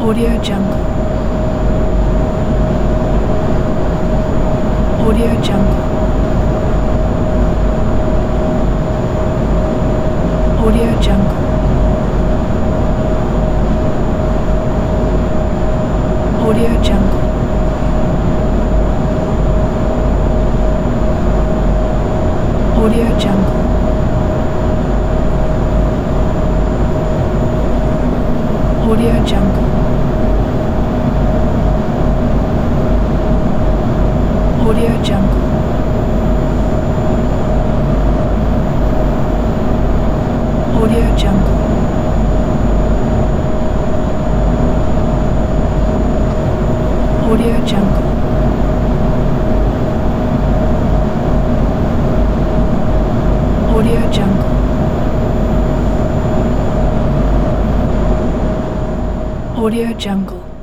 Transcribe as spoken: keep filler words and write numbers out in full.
Audio Jungle. Audio Jungle. Audio Jungle. Audio Jungle. Audio Jungle. Audio Jungle. Audio Jungle. Audio Jungle. Audio Jungle. Audio Jungle. Audio Jungle.